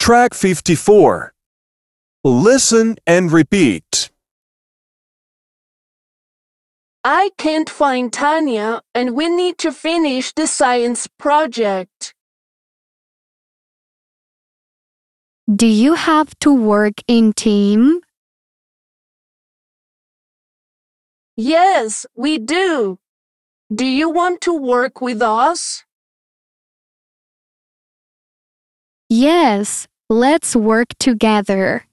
Track 54. Listen and repeat. I can't find Tanya, and we need to finish the science project. Do you have to work in team? Yes, we do. Do you want to work with us? Yes, let's work together.